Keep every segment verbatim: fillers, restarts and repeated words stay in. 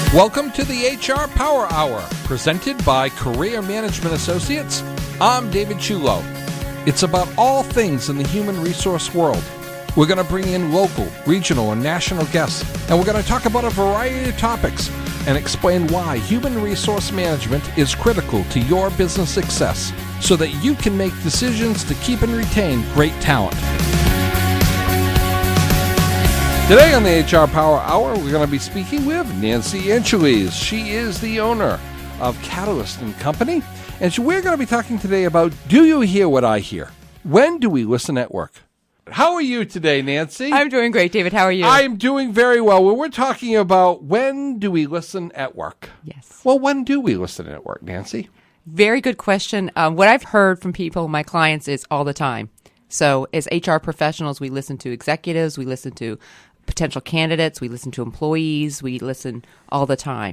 Welcome to the H R Power Hour, presented by Career Management Associates. I'm David Chulo. It's about all things in the human resource world. We're going to bring in local, regional, and national guests, and we're going to talk about a variety of topics and explain why human resource management is critical to your business success so that you can make decisions to keep and retain great talent. Today on the H R Power Hour, we're going to be speaking with Nancy Angeles. She is the owner of Catalyst and Company, and we're going to be talking today about, do you hear what I hear? When do we listen at work? How are you today, Nancy? I'm doing great, David. How are you? I'm doing very well. Well, we're talking about when do we listen at work? Yes. Well, when do we listen at work, Nancy? Very good question. Um, what I've heard from people, my clients, is all the time. So as H R professionals, we listen to executives, we listen to potential candidates, we listen to employees, we listen all the time.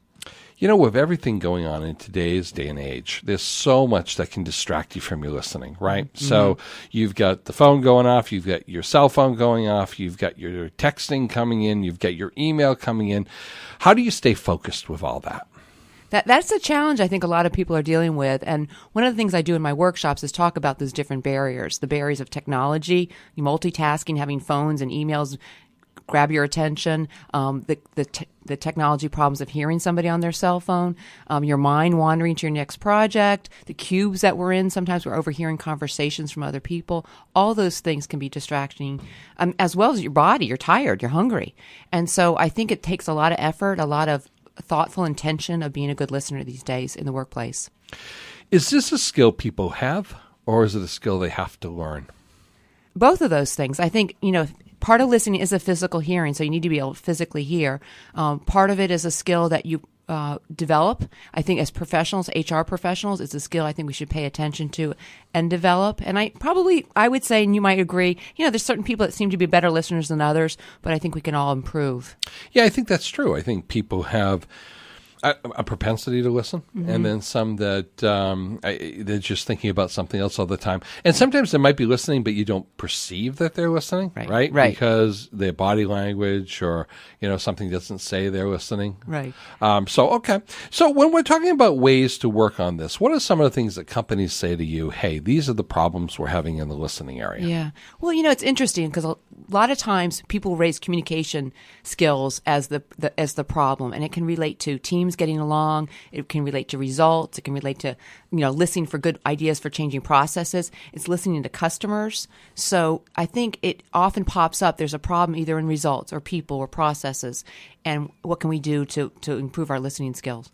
You know, with everything going on in today's day and age, there's so much that can distract you from your listening, right? Mm-hmm. So you've got the phone going off, you've got your cell phone going off, you've got your texting coming in, you've got your email coming in. How do you stay focused with all that? That That's a challenge I think a lot of people are dealing with. And one of the things I do in my workshops is talk about those different barriers, the barriers of technology, multitasking, having phones and emails grab your attention, um, the the, te- the technology problems of hearing somebody on their cell phone, um, your mind wandering to your next project, the cubes that we're in. Sometimes we're overhearing conversations from other people. All those things can be distracting, um, as well as your body. You're tired, you're hungry. And so I think it takes a lot of effort, a lot of thoughtful intention of being a good listener these days in the workplace. Is this a skill people have, or is it a skill they have to learn? Both of those things. I think, you know, part of listening is a physical hearing, so you need to be able to physically hear. Um, part of it is a skill that you uh, develop. I think as professionals, H R professionals, it's a skill I think we should pay attention to and develop. And I probably, I would say, and you might agree, you know, there's certain people that seem to be better listeners than others, but I think we can all improve. Yeah, I think that's true. I think people have a, a propensity to listen, mm-hmm. and then some that um, I, they're just thinking about something else all the time. And sometimes they might be listening, but you don't perceive that they're listening, right? Right, right. Because their body language or, you know, something doesn't say they're listening. Right. Um, so, okay. So when we're talking about ways to work on this, what are some of the things that companies say to you, hey, these are the problems we're having in the listening area? Yeah. Well, you know, it's interesting because a lot of times people raise communication skills as the, the as the problem, and it can relate to teams getting along. It can relate to results. It can relate to, you know, listening for good ideas for changing processes. It's listening to customers. So I think it often pops up. There's a problem either in results or people or processes. And what can we do to, to improve our listening skills?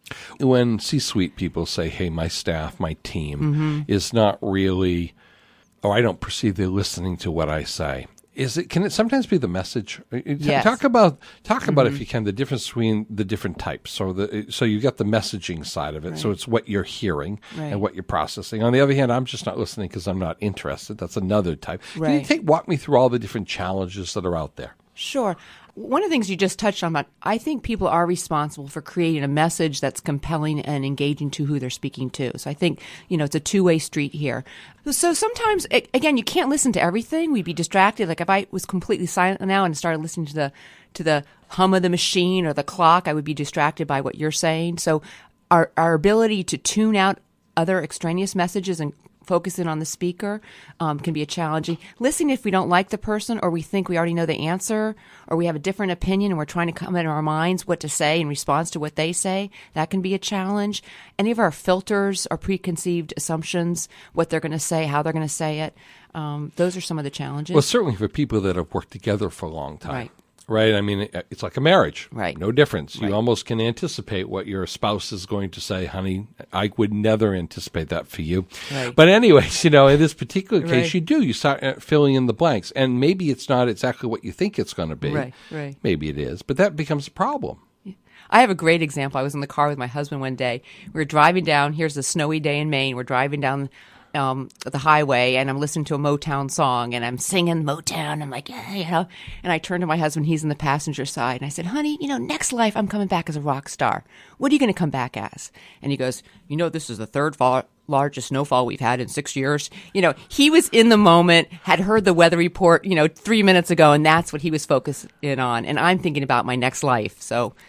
When C-suite people say, hey, my staff, my team mm-hmm. is not really, or I don't perceive they're listening to what I say. Is it? Can it sometimes be the message? Yes. Talk about talk mm-hmm. about if you can the difference between the different types. So the so you got the messaging side of it. Right. So it's what you're hearing right. and what you're processing. On the other hand, I'm just not listening because I'm not interested. That's another type. Right. Can you take walk me through all the different challenges that are out there? Sure. One of the things you just touched on, but I think people are responsible for creating a message that's compelling and engaging to who they're speaking to. So I think, you know, it's a two-way street here. So sometimes, again, you can't listen to everything. We'd be distracted. Like if I was completely silent now and started listening to the to the hum of the machine or the clock, I would be distracted by what you're saying. So our our ability to tune out other extraneous messages and focus in on the speaker um, can be a challenging. Listening if we don't like the person or we think we already know the answer or we have a different opinion and we're trying to come into our minds what to say in response to what they say, that can be a challenge. Any of our filters or preconceived assumptions, what they're going to say, how they're going to say it, um, those are some of the challenges. Well, certainly for people that have worked together for a long time. Right. Right. I mean, it's like a marriage. Right. No difference. Right. You almost can anticipate what your spouse is going to say. Honey, I would never anticipate that for you. Right. But anyways, you know, in this particular case, Right. you do. You start filling in the blanks. And maybe it's not exactly what you think it's going to be. Right, right. Maybe it is. But that becomes a problem. I have a great example. I was in the car with my husband one day. We were driving down. Here's a snowy day in Maine. We're driving down Um, the highway, and I'm listening to a Motown song, and I'm singing Motown. I'm like, yeah, you know. And I turned to my husband. He's in the passenger side, and I said, honey, you know, next life I'm coming back as a rock star. What are you going to come back as? And he goes, you know, this is the third fall, largest snowfall we've had in six years. You know, he was in the moment, had heard the weather report, you know, three minutes ago, and that's what he was focused in on. And I'm thinking about my next life. So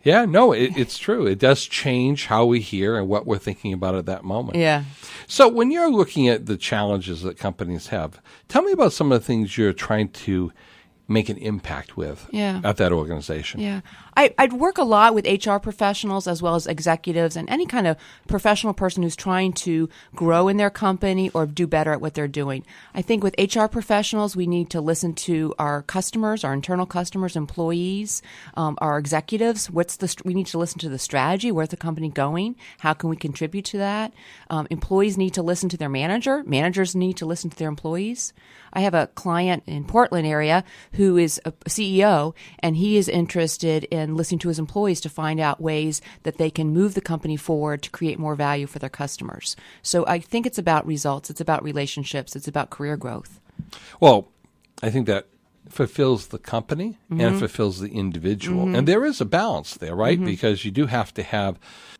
Yeah, no, it, it's true. It does change how we hear and what we're thinking about at that moment. Yeah. So when you're looking at the challenges that companies have, tell me about some of the things you're trying to make an impact with yeah. at that organization. Yeah. I, I'd work a lot with H R professionals as well as executives and any kind of professional person who's trying to grow in their company or do better at what they're doing. I think with H R professionals, we need to listen to our customers, our internal customers, employees, um, our executives. What's the we need to listen to the strategy. Where's the company going? How can we contribute to that? Um, employees need to listen to their manager. Managers need to listen to their employees. I have a client in Portland area who is a C E O, and he is interested in listening to his employees to find out ways that they can move the company forward to create more value for their customers. So I think it's about results. It's about relationships. It's about career growth. Well, I think that fulfills the company Mm-hmm. and fulfills the individual. Mm-hmm. And there is a balance there, right? Mm-hmm. Because you do have to have,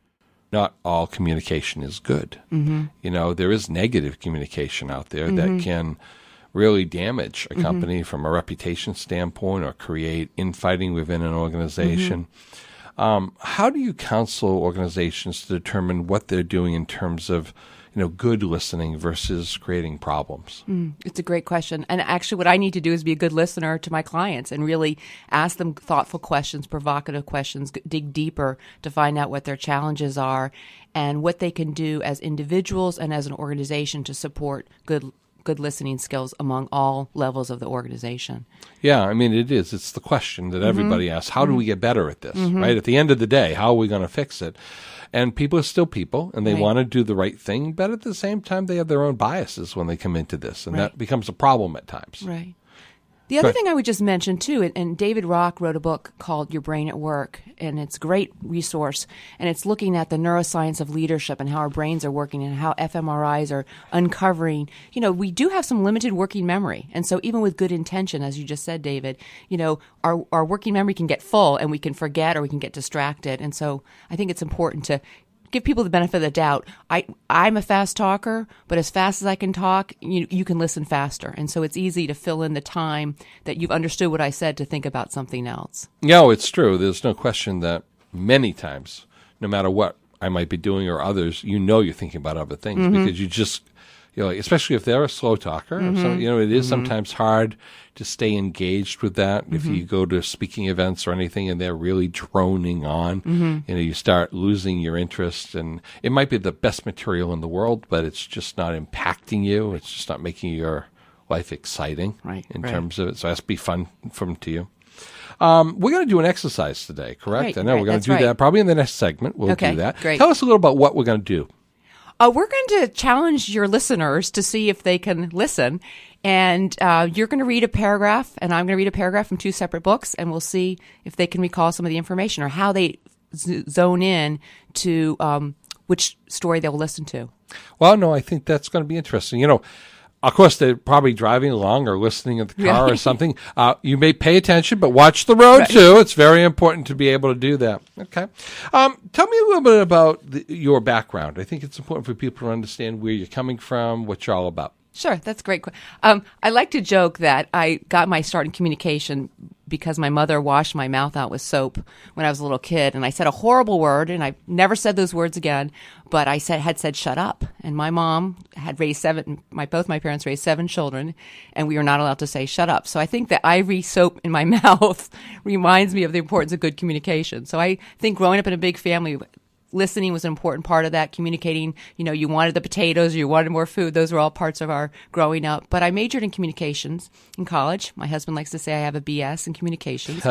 not all communication is good. Mm-hmm. You know, there is negative communication out there Mm-hmm. that can really damage a company mm-hmm. from a reputation standpoint or create infighting within an organization. Mm-hmm. Um, how do you counsel organizations to determine what they're doing in terms of, you know, good listening versus creating problems? Mm, it's a great question. And actually what I need to do is be a good listener to my clients and really ask them thoughtful questions, provocative questions, g- dig deeper to find out what their challenges are and what they can do as individuals and as an organization to support good good listening skills among all levels of the organization. Yeah, I mean, it is. It's the question that everybody Mm-hmm. asks. How do we get better at this, Mm-hmm. right? At the end of the day, how are we going to fix it? And people are still people, and they Right. want to do the right thing, but at the same time, they have their own biases when they come into this, and Right. that becomes a problem at times. Right. The other Right. thing I would just mention, too, and- and David Rock wrote a book called Your Brain at Work, and it's a great resource, and it's looking at the neuroscience of leadership and how our brains are working and how f M R Is are uncovering. You know, we do have some limited working memory, and so even with good intention, as you just said, David, you know, our, our working memory can get full, and we can forget or we can get distracted, and so I think it's important to give people the benefit of the doubt. I, I'm a fast talker, but as fast as I can talk, you, you can listen faster. And so it's easy to fill in the time that you've understood what I said to think about something else. No, it's true. There's no question that many times, no matter what I might be doing or others, you know you're thinking about other things Mm-hmm. because you just, you know, especially if they're a slow talker, Mm-hmm. so, you know, it is Mm-hmm. sometimes hard to stay engaged with that. Mm-hmm. If you go to speaking events or anything and they're really droning on, Mm-hmm. you know, you start losing your interest, and it might be the best material in the world, but it's just not impacting you. It's just not making your life exciting Right, in right. terms of it. So it has to be fun from to you. Um, we're going to do an exercise today, correct? Right, I know right, we're going that's to do right. that probably in the next segment. We'll Okay, do that. great. Tell us a little about what we're going to do. Uh, we're going to challenge your listeners to see if they can listen. And uh, you're going to read a paragraph, and I'm going to read a paragraph from two separate books, and we'll see if they can recall some of the information or how they z- zone in to um, which story they'll listen to. Well, no, I think that's going to be interesting. You know, of course, they're probably driving along or listening in the car Right. or something. Uh, you may pay attention, but watch the road, Right. too. It's very important to be able to do that. Okay. Um, tell me a little bit about the, your background. I think it's important for people to understand where you're coming from, what you're all about. Sure, that's great. Um, I like to joke that I got my start in communication because my mother washed my mouth out with soap when I was a little kid, and I said a horrible word, and I never said those words again. But I said had said "shut up," and my mom had raised seven. My both my parents raised seven children, and we were not allowed to say "shut up." So I think that ivory soap in my mouth reminds me of the importance of good communication. So I think growing up in a big family, listening was an important part of that. Communicating, you know, you wanted the potatoes, or you wanted more food. Those were all parts of our growing up. But I majored in communications in college. My husband likes to say I have a B S in communications.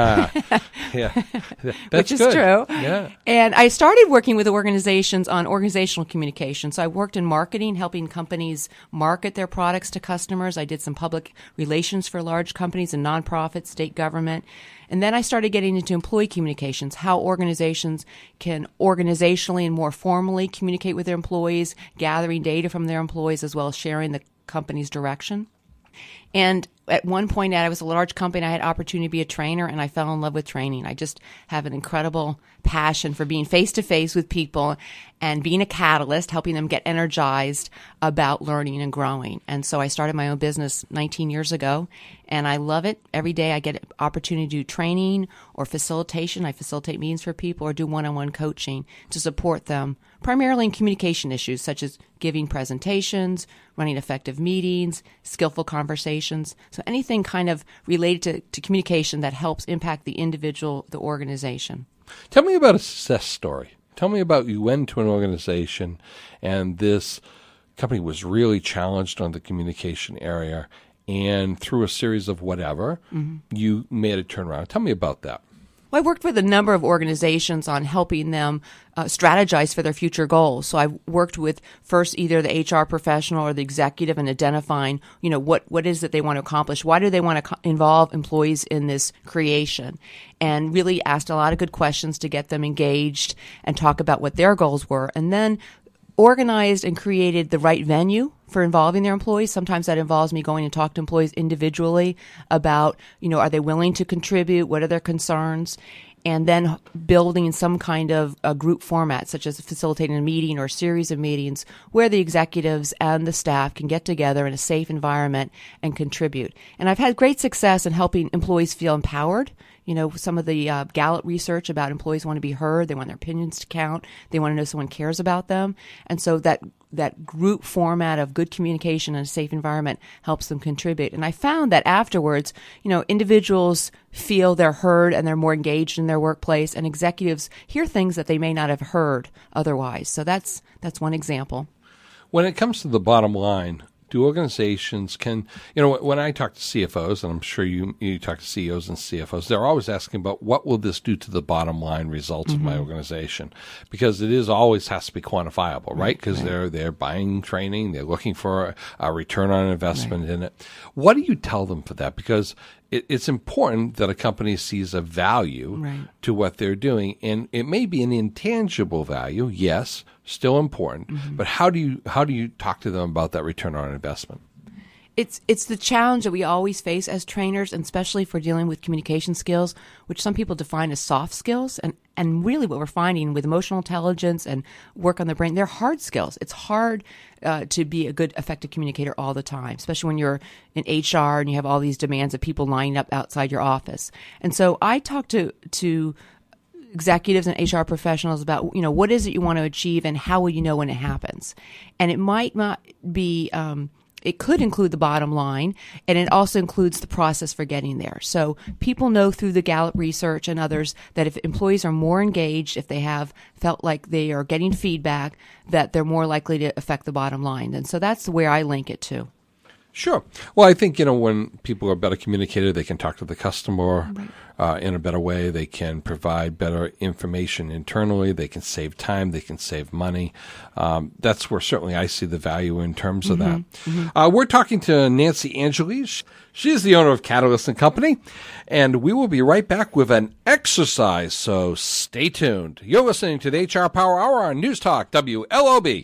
Yeah. That's Which is good. true. Yeah. And I started working with organizations on organizational communication. So I worked in marketing, helping companies market their products to customers. I did some public relations for large companies and nonprofits, state government. And then I started getting into employee communications, how organizations can organizationally and more formally communicate with their employees, gathering data from their employees, as well as sharing the company's direction. And at one point, I was a large company. I had opportunity to be a trainer, and I fell in love with training. I just have an incredible passion for being face-to-face with people and being a catalyst, helping them get energized about learning and growing. And so I started my own business nineteen years ago, and I love it. Every day I get an opportunity to do training or facilitation. I facilitate meetings for people or do one-on-one coaching to support them, primarily in communication issues such as giving presentations, running effective meetings, skillful conversations. So anything kind of related to, to communication that helps impact the individual, the organization. Tell me about a success story. Tell me about you went to an organization and this company was really challenged on the communication area, and through a series of whatever, mm-hmm. you made a turnaround. Tell me about that. Well, I worked with a number of organizations on helping them uh, strategize for their future goals. So I worked with first either the H R professional or the executive in identifying, you know, what, what is it they want to accomplish? Why do they want to co- involve employees in this creation? And really asked a lot of good questions to get them engaged and talk about what their goals were. And then organized and created the right venue for involving their employees. Sometimes that involves me going and talk to employees individually about, you know, are they willing to contribute? What are their concerns? And then building some kind of a group format, such as facilitating a meeting or a series of meetings where the executives and the staff can get together in a safe environment and contribute. And I've had great success in helping employees feel empowered. You know, some of the uh, Gallup research about employees want to be heard. They want their opinions to count. They want to know someone cares about them. And so that that group format of good communication and a safe environment helps them contribute. And I found that afterwards, you know, individuals feel they're heard and they're more engaged in their workplace, and executives hear things that they may not have heard otherwise. So that's that's one example. When it comes to the bottom line, do organizations can, you know, when I talk to C F Os, and I'm sure you you talk to C E Os and C F Os, they're always asking about what will this do to the bottom line results mm-hmm. of my organization? Because it is always has to be quantifiable, right? Because right, right. they're they're buying training, they're looking for a, a return on investment right. in it. What do you tell them for that? Because it, it's important that a company sees a value right. to what they're doing, and it may be an intangible value, yes, still important, mm-hmm. but how do you how do you talk to them about that return on investment? It's it's the challenge that we always face as trainers, and especially for dealing with communication skills, which some people define as soft skills. And, and really what we're finding with emotional intelligence and work on the brain, they're hard skills. It's hard uh, to be a good, effective communicator all the time, especially when you're in H R and you have all these demands of people lining up outside your office. And so I talk to to executives and H R professionals about, you know, what is it you want to achieve and how will you know when it happens? And it might not be... Um, It could include the bottom line, and it also includes the process for getting there. So people know through the Gallup research and others that if employees are more engaged, if they have felt like they are getting feedback, that they're more likely to affect the bottom line. And so that's where I link it to. Sure. Well, I think, you know, when people are better communicated, they can talk to the customer right. uh, in a better way. They can provide better information internally. They can save time. They can save money. Um, that's where certainly I see the value in terms of mm-hmm. that. Mm-hmm. Uh, we're talking to Nancy Angeles. She's the owner of Catalyst and Company, and we will be right back with an exercise, so stay tuned. You're listening to the H R Power Hour on News Talk W L O B.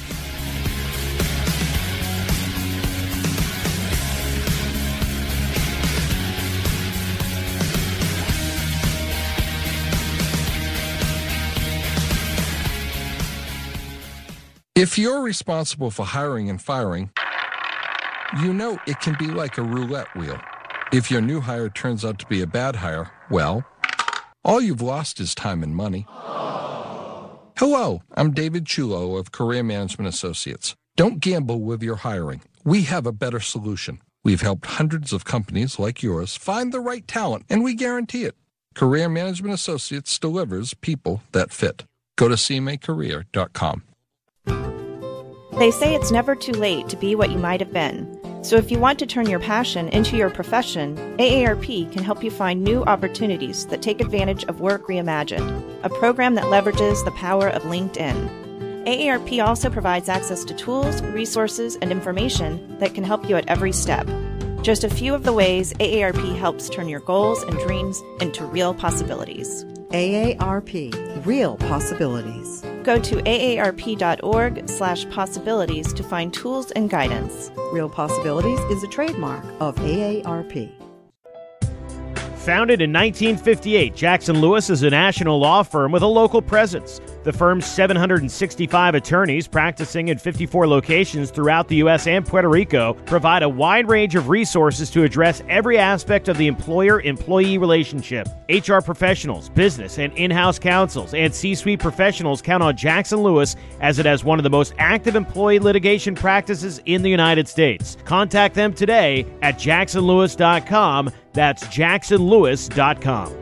If you're responsible for hiring and firing, you know it can be like a roulette wheel. If your new hire turns out to be a bad hire, well, all you've lost is time and money. Hello, I'm David Chulo of Career Management Associates. Don't gamble with your hiring. We have a better solution. We've helped hundreds of companies like yours find the right talent, and we guarantee it. Career Management Associates delivers people that fit. Go to c m a career dot com. They say it's never too late to be what you might have been. So if you want to turn your passion into your profession, A A R P can help you find new opportunities that take advantage of Work Reimagined, a program that leverages the power of LinkedIn. A A R P also provides access to tools, resources, and information that can help you at every step. Just a few of the ways A A R P helps turn your goals and dreams into real possibilities. A A R P, Real Possibilities. Go to aarp.org slash possibilities to find tools and guidance. Real Possibilities is a trademark of A A R P. Founded in nineteen fifty-eight, Jackson Lewis is a national law firm with a local presence. The firm's seven hundred sixty-five attorneys practicing in fifty-four locations throughout the U S and Puerto Rico provide a wide range of resources to address every aspect of the employer-employee relationship. H R professionals, business and in-house counsels, and C-suite professionals count on Jackson Lewis as it has one of the most active employee litigation practices in the United States. Contact them today at jackson lewis dot com. That's jackson lewis dot com.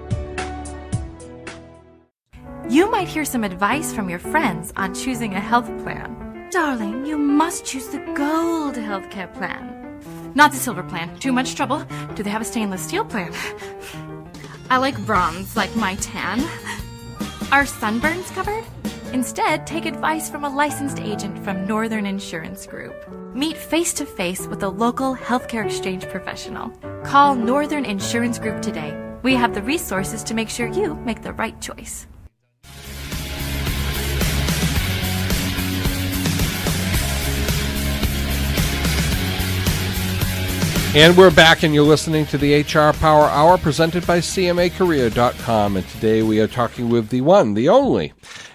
You might hear some advice from your friends on choosing a health plan. Darling, you must choose the Gold Healthcare Plan. Not the Silver Plan. Too much trouble. Do they have a stainless steel plan? I like bronze, like my tan. Are sunburns covered? Instead, take advice from a licensed agent from Northern Insurance Group. Meet face-to-face with a local healthcare exchange professional. Call Northern Insurance Group today. We have the resources to make sure you make the right choice. And we're back, and you're listening to the H R Power Hour presented by C M A Career dot com. And today we are talking with the one, the only,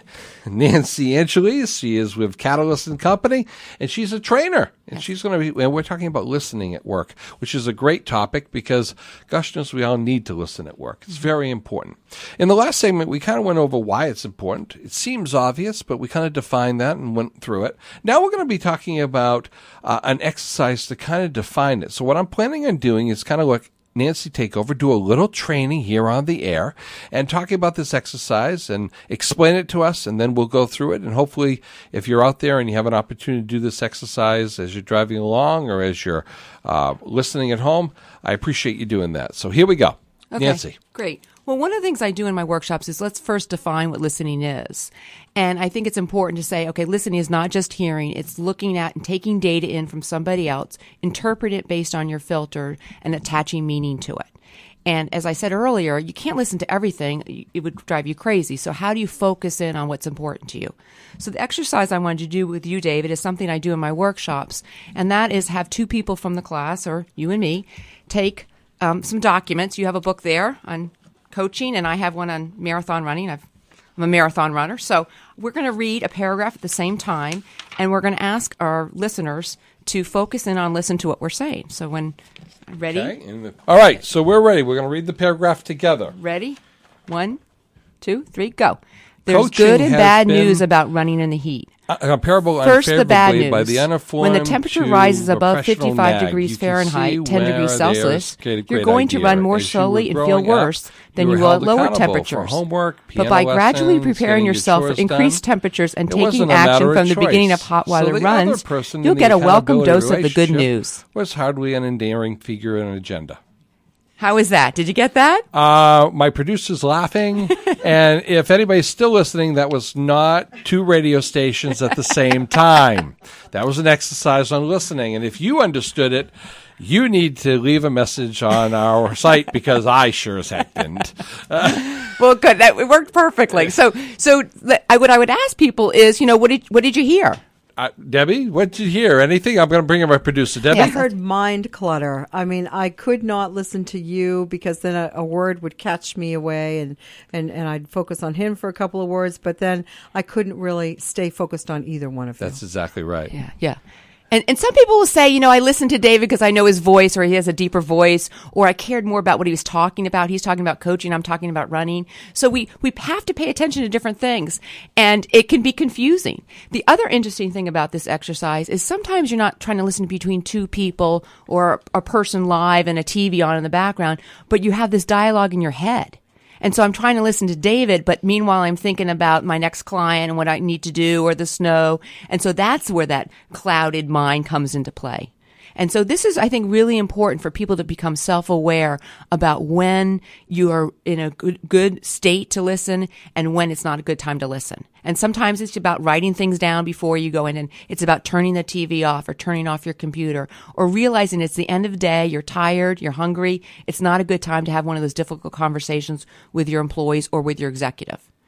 Nancy Angeles. She is with Catalyst and Company, and she's a trainer. And she's going to be, and we're talking about listening at work, which is a great topic because, gosh knows, we all need to listen at work. It's very important. In the last segment, we kind of went over why it's important. It seems obvious, but we kind of defined that and went through it. Now we're going to be talking about uh, an exercise to kind of define it. So what I'm planning on doing is kind of look Nancy take over, do a little training here on the air, and talking about this exercise and explain it to us, and then we'll go through it. And hopefully, if you're out there and you have an opportunity to do this exercise as you're driving along or as you're uh, listening at home, I appreciate you doing that. So here we go. Okay, Nancy. Great. Well, one of the things I do in my workshops is let's first define what listening is. And I think it's important to say, okay, listening is not just hearing. It's looking at and taking data in from somebody else, interpret it based on your filter, and attaching meaning to it. And as I said earlier, you can't listen to everything. It would drive you crazy. So how do you focus in on what's important to you? So the exercise I wanted to do with you, David, is something I do in my workshops. And that is have two people from the class, or you and me, take um, some documents. You have a book there on coaching, and I have one on marathon running. I've, I'm a marathon runner. So we're going to read a paragraph at the same time, and we're going to ask our listeners to focus in on listen to what we're saying. So when ready? Okay. All right, so we're ready. We're going to read the paragraph together. Ready? One, two, three, go. There's Coaching good and has bad been- news about running in the heat. Uh, comparable First, the bad unfavorably news. by the uninformed When the temperature to rises above professional fifty-five nag. degrees You can Fahrenheit, see ten where degrees there's Celsius, a great you're going to idea. run more As you slowly were and feel growing up, worse than you you were will at held lower accountable for temperatures. homework, But piano by gradually lessons, preparing getting your yourself for chores increased done, temperatures and it taking wasn't a action matter from of the beginning of choice. hot So weather the other runs, person in you'll the get a welcome accountability dose of the good relationship news. Was hardly an endearing figure in an agenda. How is that? Did you get that? Uh, my producer's laughing, and if anybody's still listening, that was not two radio stations at the same time. That was an exercise on listening, and if you understood it, you need to leave a message on our site because I sure as heck didn't. Uh, Well, good. That it worked perfectly. So, so I, what I would ask people is, you know, what did what did you hear? uh, Debbie, what did you hear? Anything? I'm going to bring in my producer, Debbie. I heard mind clutter. I mean, I could not listen to you because then a, a word would catch me away, and, and, and I'd focus on him for a couple of words, but then I couldn't really stay focused on either one of them. That's exactly right. Yeah, yeah. And and some people will say, you know, I listened to David because I know his voice, or he has a deeper voice, or I cared more about what he was talking about. He's talking about coaching, I'm talking about running. So we, we have to pay attention to different things, and it can be confusing. The other interesting thing about this exercise is sometimes you're not trying to listen between two people or a person live and a T V on in the background, but you have this dialogue in your head. And so I'm trying to listen to David, but meanwhile I'm thinking about my next client and what I need to do or the snow. And so that's where that clouded mind comes into play. And so this is, I think, really important for people to become self-aware about when you are in a good, good state to listen and when it's not a good time to listen. And sometimes it's about writing things down before you go in, and it's about turning the T V off or turning off your computer or realizing it's the end of the day, you're tired, you're hungry. It's not a good time to have one of those difficult conversations with your employees or with your executive.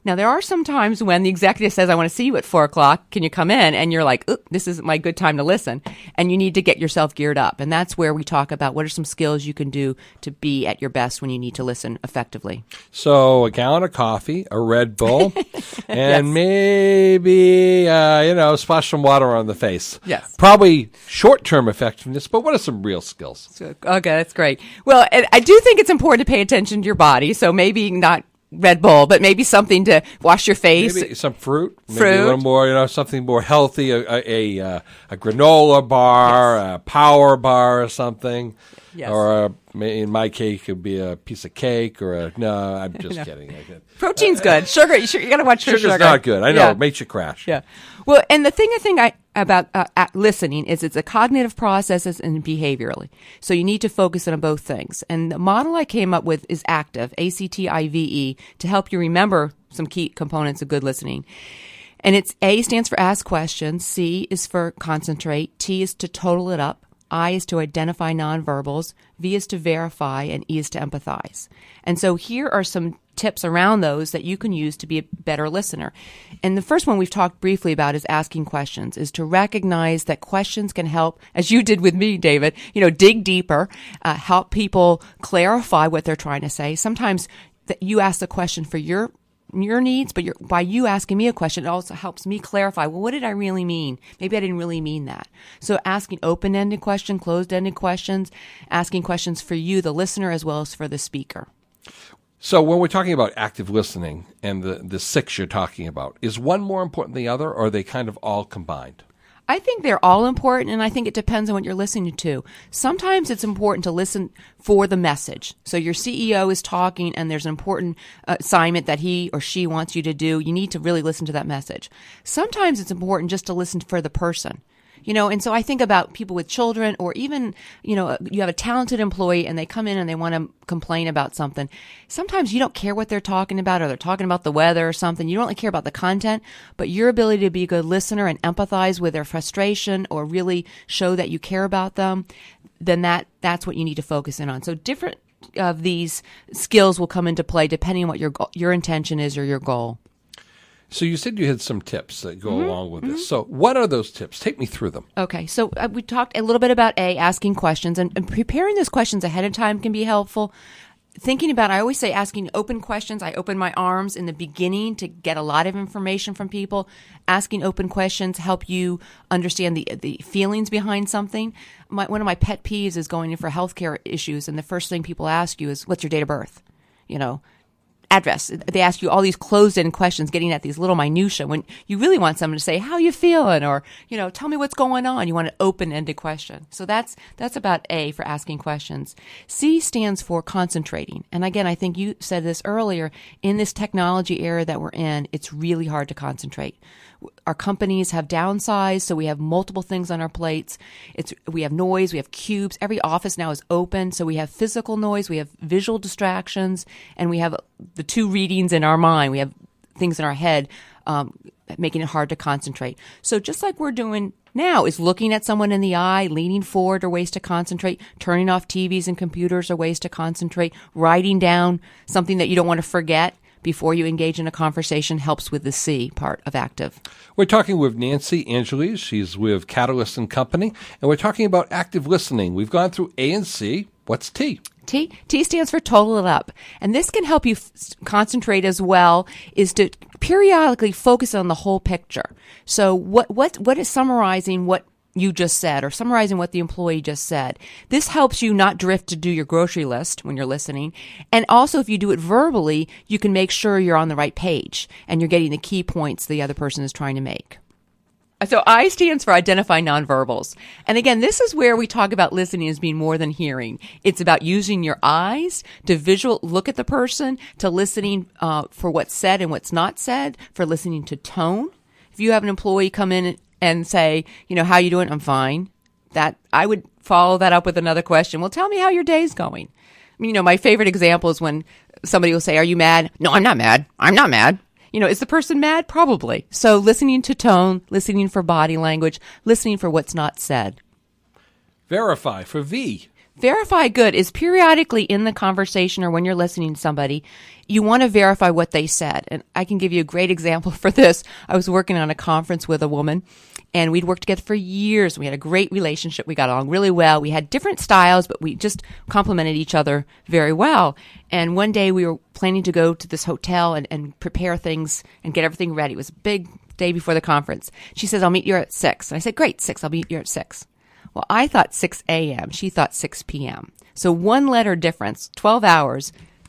Now, there are some times when the executive says, I want to see you at four o'clock. Can you come in? And you're like, this isn't my good time to listen. And you need to get yourself geared up. And that's where we talk about what are some skills you can do to be at your best when you need to listen effectively. So a gallon of coffee, a Red Bull, and Yes. maybe, uh, you know, splash some water on the face. Yes. Probably short-term effectiveness, but what are some real skills? So, okay, that's great. Well, and I do think it's important to pay attention to your body. So maybe not Red Bull, but maybe something to wash your face. Maybe some fruit, maybe Fruit. a little more, you know, something more healthy, a a, a, uh, a granola bar, Yes. a power bar or something. Yes. Or a, in my case, it could be a piece of cake or a, no, I'm just No. kidding. Protein's good. Sugar, you, you got to watch for Sugar's sugar. not good. I know, Yeah. it makes you crash. Yeah. Well, and the thing I think I about uh, uh, listening is it's a cognitive processes and behaviorally. So you need to focus on both things. And the model I came up with is ACTIVE, A C T I V E, to help you remember some key components of good listening. And it's A stands for ask questions, C is for concentrate, T is to total it up, I is to identify nonverbals, V is to verify, and E is to empathize. And so here are some tips around those that you can use to be a better listener. And the first one we've talked briefly about is asking questions, is to recognize that questions can help, as you did with me, David, you know, dig deeper, uh, help people clarify what they're trying to say. Sometimes that you ask the question for your your needs, but you're, by you asking me a question, it also helps me clarify, well, what did I really mean? Maybe I didn't really mean that. So asking open-ended questions, closed-ended questions, asking questions for you, the listener, as well as for the speaker. So when we're talking about active listening and the, the six you're talking about, is one more important than the other, or are they kind of all combined? I think they're all important, and I think it depends on what you're listening to. Sometimes it's important to listen for the message. So your C E O is talking, and there's an important uh, assignment that he or she wants you to do. You need to really listen to that message. Sometimes it's important just to listen for the person. You know, and so I think about people with children, or even, you know, you have a talented employee and they come in and they want to complain about something. Sometimes you don't care what they're talking about, or they're talking about the weather or something. You don't really care about the content, but your ability to be a good listener and empathize with their frustration, or really show that you care about them, then that that's what you need to focus in on. So different of these skills will come into play depending on what your go- your intention is or your goal. So you said you had some tips that go mm-hmm. along with mm-hmm. this. So what are those tips? Take me through them. Okay. So uh, we talked a little bit about A, asking questions, and, and preparing those questions ahead of time can be helpful. Thinking about, I always say asking open questions. I open my arms in the beginning to get a lot of information from people. Asking open questions help you understand the the feelings behind something. My, one of my pet peeves is going in for healthcare issues, and the first thing people ask you is, what's your date of birth? You know, address. They ask you all these closed-end questions, getting at these little minutia, when you really want someone to say, how you feeling? Or, you know, tell me what's going on. You want an open-ended question. So that's that's about A for asking questions. C stands for concentrating. And again, I think you said this earlier, in this technology era that we're in, it's really hard to concentrate. Our companies have downsized, so we have multiple things on our plates. It's we have noise, we have cubes. Every office now is open, so we have physical noise, we have visual distractions, and we have the two readings in our mind. We have things in our head um, making it hard to concentrate. So just like we're doing now is looking at someone in the eye, leaning forward are ways to concentrate, turning off T Vs and computers are ways to concentrate, writing down something that you don't want to forget before you engage in a conversation helps with the C part of active. We're talking with Nancy Angeles. She's with Catalyst and Company, and we're talking about active listening. We've gone through A and C. What's T? T, T stands for total it up. And this can help you f- concentrate as well, is to periodically focus on the whole picture. So what, what, what is summarizing what you just said, or summarizing what the employee just said. This helps you not drift to do your grocery list when you're listening. And also, if you do it verbally, you can make sure you're on the right page and you're getting the key points the other person is trying to make. So I stands for identify nonverbals. And again, this is where we talk about listening as being more than hearing. It's about using your eyes to visual look at the person, to listening uh, for what's said and what's not said, for listening to tone. If you have an employee come in and say, you know, how you doing? I'm fine. That I would follow that up with another question. Well, tell me how your day's going. I mean, you know, my favorite example is when somebody will say, are you mad? No, I'm not mad. I'm not mad. You know, is the person mad? Probably. So listening to tone, listening for body language, listening for what's not said. Verify for V. Verify good is periodically in the conversation or when you're listening to somebody, you want to verify what they said. And I can give you a great example for this. I was working on a conference with a woman, and we'd worked together for years. We had a great relationship. We got along really well. We had different styles, but we just complemented each other very well. And one day we were planning to go to this hotel and, and prepare things and get everything ready. It was a big day before the conference. She says, I'll meet you at six. And I said, great, six. I'll meet you at six. Well, I thought six a.m. She thought six p.m. So one letter difference, twelve hours.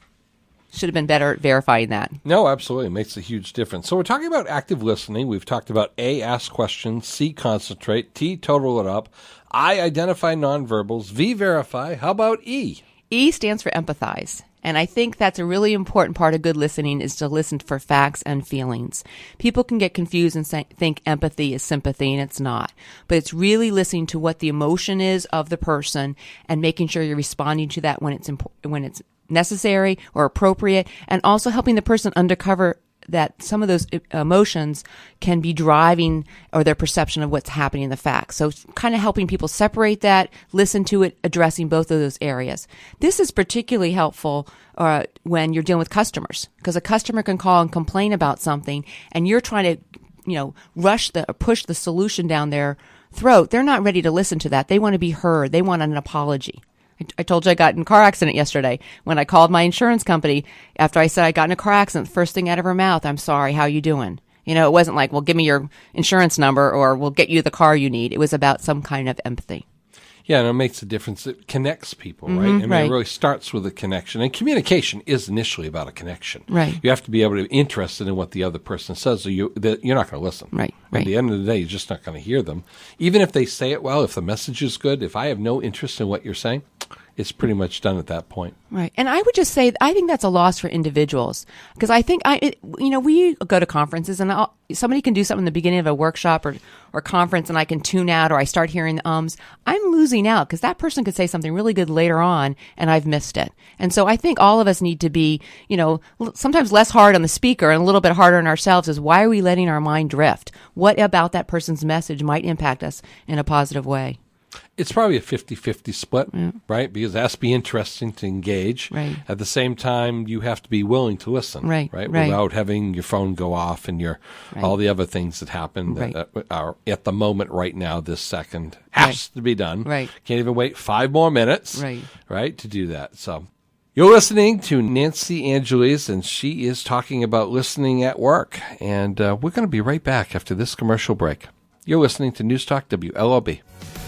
Should have been better at verifying that. No, absolutely. It makes a huge difference. So we're talking about active listening. We've talked about A, ask questions, C, concentrate, T, total it up, I, identify nonverbals, V, verify. How about E? E stands for empathize. And I think that's a really important part of good listening is to listen for facts and feelings. People can get confused and say, think empathy is sympathy, and it's not. But it's really listening to what the emotion is of the person and making sure you're responding to that when it's impo- when it's necessary or appropriate, and also helping the person uncover that some of those emotions can be driving or their perception of what's happening in the facts. So kind of helping people separate that, listen to it, addressing both of those areas. This is particularly helpful uh, when you're dealing with customers, because a customer can call and complain about something, and you're trying to, you know, rush the, push the solution down their throat. They're not ready to listen to that. They want to be heard. They want an apology. I told you I got in a car accident yesterday. When I called my insurance company, after I said I got in a car accident, the first thing out of her mouth, I'm sorry, how you doing? You know, it wasn't like, well, give me your insurance number or we'll get you the car you need. It was about some kind of empathy. Yeah, and it makes a difference. It connects people, right? Mm-hmm, I mean, right. It really starts with a connection. And communication is initially about a connection. Right. You have to be able to be interested in what the other person says, or you, that you're not going to listen. Right, At right. the end of the day, you're just not going to hear them. Even if they say it well, if the message is good, if I have no interest in what you're saying, it's pretty much done at that point. Right. And I would just say, I think that's a loss for individuals, because I think, I, it, you know, we go to conferences and I'll, somebody can do something in the beginning of a workshop or, or conference and I can tune out or I start hearing the ums. I'm losing out because that person could say something really good later on and I've missed it. And so I think all of us need to be, you know, sometimes less hard on the speaker and a little bit harder on ourselves is why are we letting our mind drift? What about that person's message might impact us in a positive way? It's probably a fifty-fifty split, yeah. Right? Because it has to be interesting to engage. Right. At the same time, you have to be willing to listen, right? Right? right. Without having your phone go off and your right. all the other things that happen right. that are at the moment right now, this second, has right. to be done. Right. Can't even wait five more minutes, right? Right, to do that. So you're listening to Nancy Angeles, and she is talking about listening at work. And uh, we're going to be right back after this commercial break. You're listening to News Talk W L O B.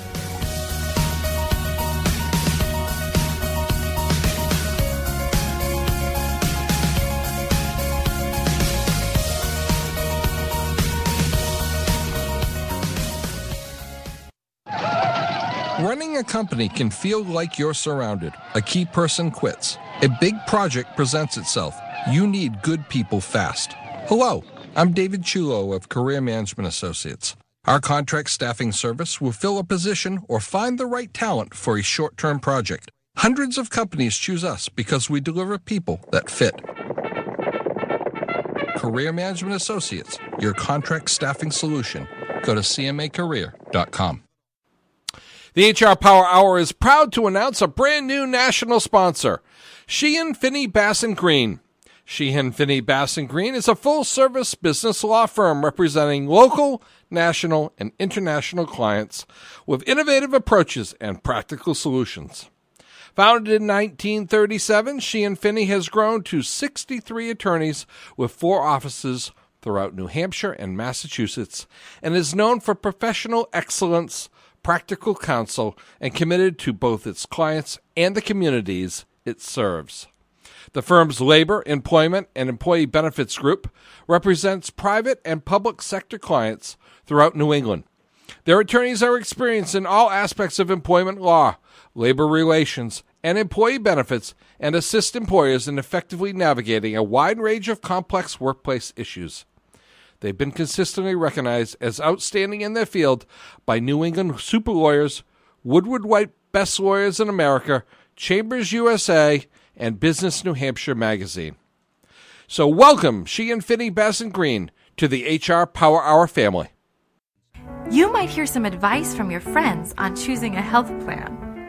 Running a company can feel like you're surrounded. A key person quits. A big project presents itself. You need good people fast. Hello, I'm David Chulo of Career Management Associates. Our contract staffing service will fill a position or find the right talent for a short-term project. Hundreds of companies choose us because we deliver people that fit. Career Management Associates, your contract staffing solution. Go to c m a career dot com. The H R Power Hour is proud to announce a brand new national sponsor, Sheehan, Finney, Bass and Green. Sheehan, Finney, Bass and Green is a full-service business law firm representing local, national, and international clients with innovative approaches and practical solutions. Founded in nineteen thirty-seven, Sheehan Finney has grown to sixty-three attorneys with four offices throughout New Hampshire and Massachusetts, and is known for professional excellence, practical counsel, and committed to both its clients and the communities it serves. The firm's labor, employment, and employee benefits group represents private and public sector clients throughout New England. Their attorneys are experienced in all aspects of employment law, labor relations, and employee benefits, and assist employers in effectively navigating a wide range of complex workplace issues. They've been consistently recognized as outstanding in their field by New England Super Lawyers, Woodward White Best Lawyers in America, Chambers U S A, and Business New Hampshire magazine. So welcome, Sheehan, Finney, Bass and Green, to the H R Power Hour family. You might hear some advice from your friends on choosing a health plan.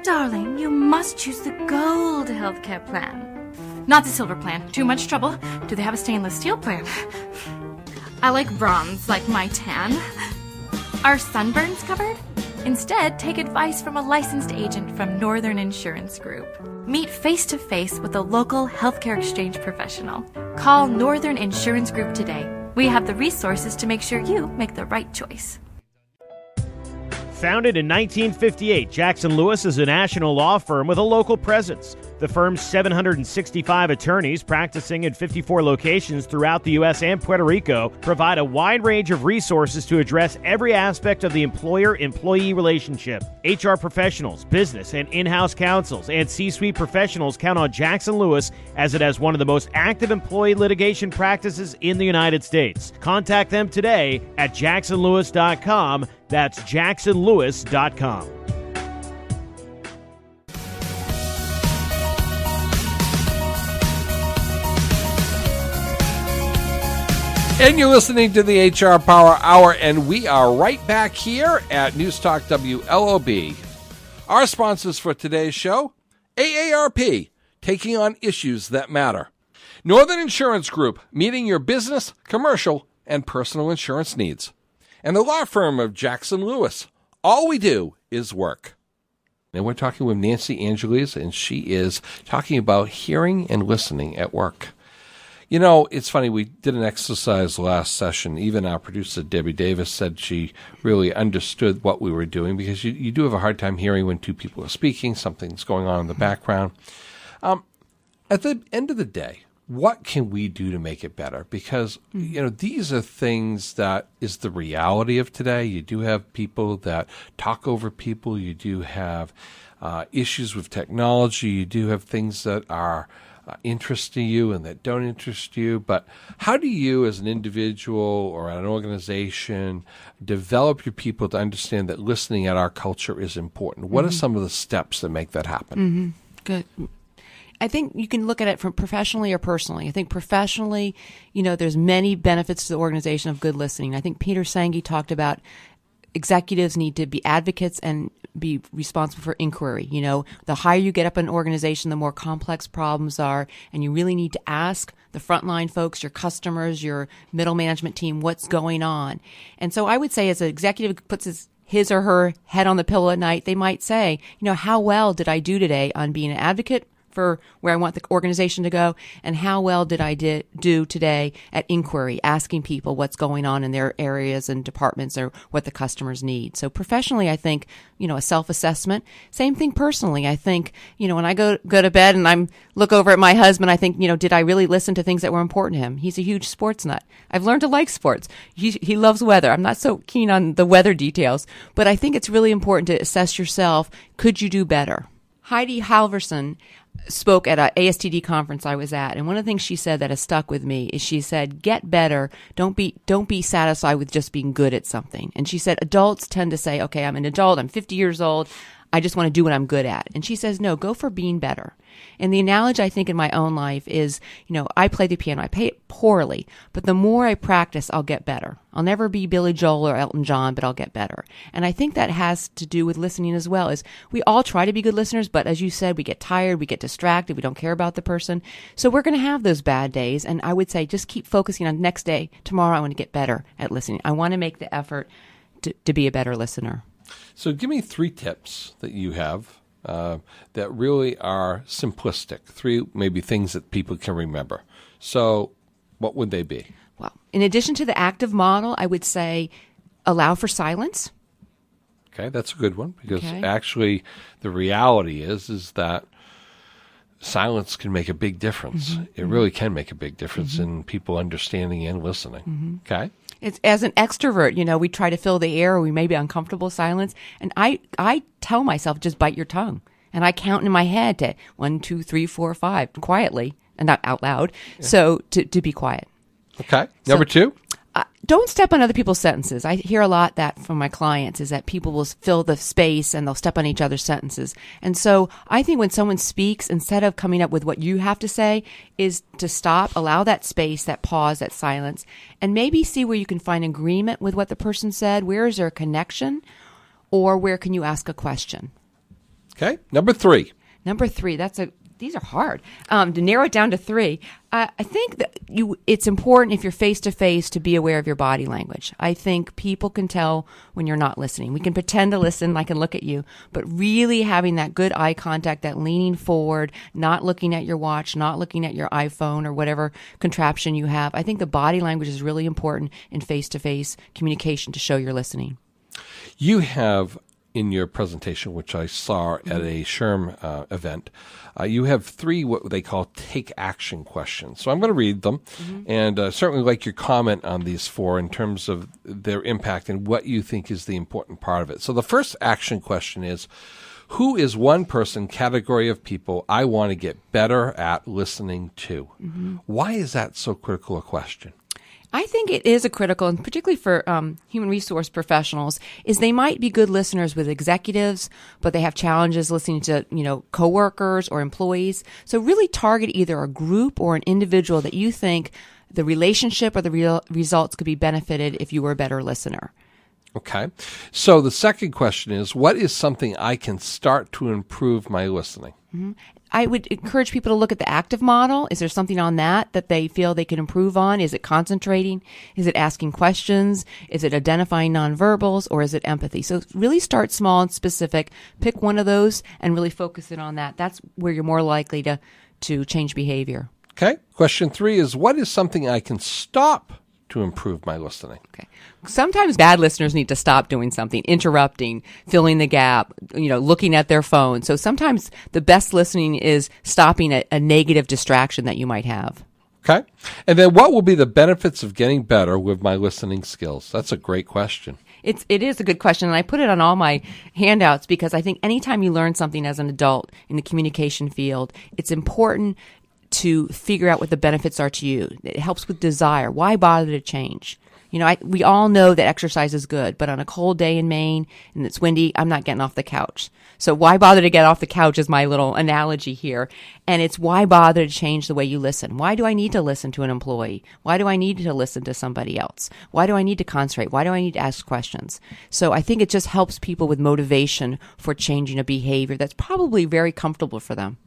Darling, you must choose the gold healthcare plan. Not the silver plan. Too much trouble. Do they have a stainless steel plan? I like bronze, like my tan. Are sunburns covered? Instead, take advice from a licensed agent from Northern Insurance Group. Meet face-to-face with a local healthcare exchange professional. Call Northern Insurance Group today. We have the resources to make sure you make the right choice. Founded in nineteen fifty-eight, Jackson Lewis is a national law firm with a local presence. The firm's seven hundred sixty-five attorneys practicing in fifty-four locations throughout the U S and Puerto Rico provide a wide range of resources to address every aspect of the employer-employee relationship. H R professionals, business and in-house counsels, and C-suite professionals count on Jackson Lewis as it has one of the most active employee litigation practices in the United States. Contact them today at jackson lewis dot com. That's jackson lewis dot com. And you're listening to the H R Power Hour, and we are right back here at News Talk W L O B. Our sponsors for today's show, A A R P, taking on issues that matter. Northern Insurance Group, meeting your business, commercial, and personal insurance needs. And the law firm of Jackson Lewis. All we do is work. And we're talking with Nancy Angeles, and she is talking about hearing and listening at work. You know, it's funny, we did an exercise last session. Even our producer, Debbie Davis, said she really understood what we were doing, because you, you do have a hard time hearing when two people are speaking, something's going on in the background. Um, at the end of the day, what can we do to make it better? Because, you know, these are things that is the reality of today. You do have people that talk over people. You do have uh, issues with technology. You do have things that are uh, interesting you and that don't interest you. But how do you as an individual or an organization develop your people to understand that listening at our culture is important? What mm-hmm. are some of the steps that make that happen? Mm-hmm. Good. I think you can look at it from professionally or personally. I think professionally, you know, there's many benefits to the organization of good listening. I think Peter Senge talked about executives need to be advocates and be responsible for inquiry. You know, the higher you get up in an organization, the more complex problems are, and you really need to ask the frontline folks, your customers, your middle management team, what's going on. And so I would say as an executive puts his his or her head on the pillow at night, they might say, you know, how well did I do today on being an advocate for where I want the organization to go, and how well did I di- do today at inquiry, asking people what's going on in their areas and departments or what the customers need. So professionally, I think, you know, a self-assessment. Same thing personally. I think, you know, when I go go to bed and I'm look over at my husband, I think, you know, did I really listen to things that were important to him? He's a huge sports nut. I've learned to like sports. He, he loves weather. I'm not so keen on the weather details, but I think it's really important to assess yourself. Could you do better? Heidi Halverson spoke at a A S T D conference I was at, and one of the things she said that has stuck with me is she said, get better. Don't be, don't be satisfied with just being good at something. And she said, adults tend to say, okay, I'm an adult, I'm fifty years old, I just want to do what I'm good at. And she says, no, go for being better. And the analogy I think in my own life is, you know, I play the piano. I play it poorly, but the more I practice, I'll get better. I'll never be Billy Joel or Elton John, but I'll get better. And I think that has to do with listening as well. Is we all try to be good listeners, but as you said, we get tired, we get distracted, we don't care about the person. So we're going to have those bad days. And I would say just keep focusing on next day. Tomorrow I want to get better at listening. I want to make the effort to, to be a better listener. So give me three tips that you have uh, that really are simplistic, three maybe things that people can remember. So what would they be? Well, in addition to the active model, I would say allow for silence. Okay, that's a good one, because Okay. actually the reality is is that silence can make a big difference. Mm-hmm. It really can make a big difference mm-hmm. in people understanding and listening. Mm-hmm. Okay? It's as an extrovert, you know, we try to fill the air, or we may be uncomfortable with silence. And I, I tell myself, just bite your tongue. And I count in my head to one, two, three, four, five, quietly, and not out loud. Yeah. So to, to be quiet. Okay. Number so, two? Uh, don't step on other people's sentences. I hear a lot that from my clients is that people will fill the space and they'll step on each other's sentences. And so I think when someone speaks, instead of coming up with what you have to say, is to stop, allow that space, that pause, that silence, and maybe see where you can find agreement with what the person said. Where is there a connection? Or where can you ask a question? Okay. Number three. Number three, that's a these are hard. Um, to narrow it down to three, uh, I think that you it's important if you're face to face to be aware of your body language. I think people can tell when you're not listening. We can pretend to listen, I can look at you, but really having that good eye contact, that leaning forward, not looking at your watch, not looking at your iPhone or whatever contraption you have. I think the body language is really important in face to face communication to show you're listening. You have in your presentation, which I saw at a SHRM uh, event, uh, you have three what they call take action questions. So I'm going to read them, mm-hmm. and uh, certainly like your comment on these four in terms of their impact and what you think is the important part of it. So the first action question is, who is one person, category of people I want to get better at listening to? Mm-hmm. Why is that so critical a question? I think it is a critical, and particularly for um, human resource professionals, is they might be good listeners with executives, but they have challenges listening to, you know, coworkers or employees. So really target either a group or an individual that you think the relationship or the real results could be benefited if you were a better listener. Okay. So the second question is, what is something I can start to improve my listening? Mm-hmm. I would encourage people to look at the active model. Is there something on that that they feel they can improve on? Is it concentrating? Is it asking questions? Is it identifying nonverbals? Or is it empathy? So really start small and specific. Pick one of those and really focus in on that. That's where you're more likely to, to change behavior. Okay. Question three is, what is something I can stop to improve my listening? Okay. Sometimes bad listeners need to stop doing something, interrupting, filling the gap, you know, looking at their phone. So sometimes the best listening is stopping a, a negative distraction that you might have. Okay. And then what will be the benefits of getting better with my listening skills? That's a great question. It's, it is a good question, and I put it on all my handouts because I think anytime you learn something as an adult in the communication field, it's important to figure out what the benefits are to you. It helps with desire. Why bother to change? You know, I, we all know that exercise is good, but on a cold day in Maine and it's windy, I'm not getting off the couch. So why bother to get off the couch is my little analogy here. And it's why bother to change the way you listen? Why do I need to listen to an employee? Why do I need to listen to somebody else? Why do I need to concentrate? Why do I need to ask questions? So I think it just helps people with motivation for changing a behavior that's probably very comfortable for them.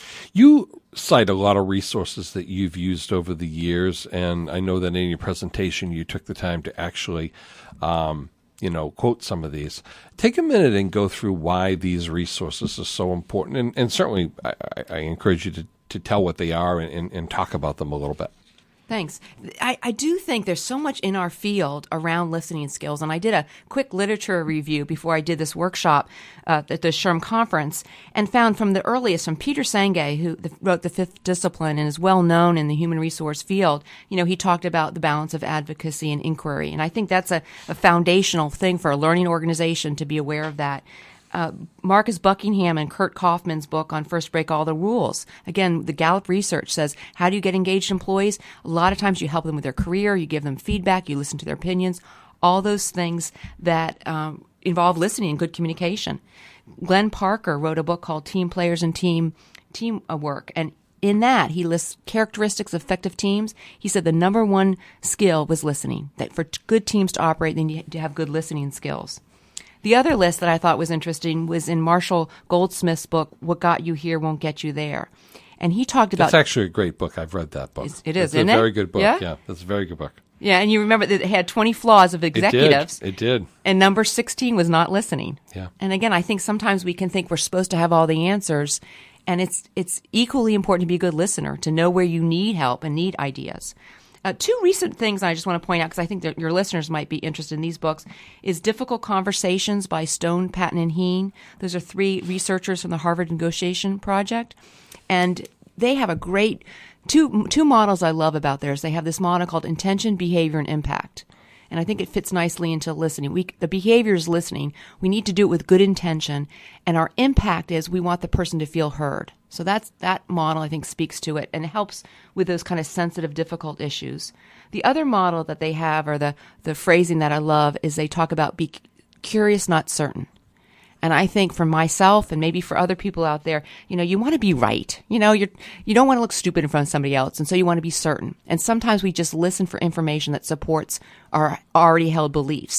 You cite a lot of resources that you've used over the years, and I know that in your presentation you took the time to actually, um, you know, quote some of these. Take a minute and go through why these resources are so important, and, and certainly I, I encourage you to, to tell what they are and, and, and talk about them a little bit. Thanks. I, I do think there's so much in our field around listening skills, and I did a quick literature review before I did this workshop uh, at the SHRM conference, and found from the earliest, from Peter Senge, who the, wrote The Fifth Discipline and is well known in the human resource field. You know, he talked about the balance of advocacy and inquiry, and I think that's a, a foundational thing for a learning organization to be aware of that. Uh, Marcus Buckingham and Kurt Kaufman's book on First Break All the Rules. Again, the Gallup research says, how do you get engaged employees? A lot of times you help them with their career, you give them feedback, you listen to their opinions, all those things that um, involve listening and good communication. Glenn Parker wrote a book called Team Players and Team Teamwork, and in that, he lists characteristics of effective teams. He said the number one skill was listening, that for good teams to operate, they need to have good listening skills. The other list that I thought was interesting was in Marshall Goldsmith's book, What Got You Here Won't Get You There. And he talked about... That's actually a great book. I've read that book. It's, it is, it's isn't a it? very good book. Yeah? yeah, that's a very good book. Yeah, and you remember that it had twenty flaws of executives. It did. It did. And number sixteen was not listening. Yeah. And again, I think sometimes we can think we're supposed to have all the answers, and it's it's equally important to be a good listener, to know where you need help and need ideas. Uh, two recent things I just want to point out, because I think that your listeners might be interested in these books, is Difficult Conversations by Stone, Patton, and Heen. Those are three researchers from the Harvard Negotiation Project. And they have a great, two two models I love about theirs. They have this model called intention, behavior, and impact. And I think it fits nicely into listening. We, the behavior is listening. We need to do it with good intention. And our impact is we want the person to feel heard. So that's that model, I think, speaks to it and helps with those kind of sensitive, difficult issues. The other model that they have, or the, the phrasing that I love, is they talk about be curious, not certain. And I think for myself and maybe for other people out there, you know, you want to be right. You know, you're, you don't want to look stupid in front of somebody else. And so you want to be certain. And sometimes we just listen for information that supports our already held beliefs.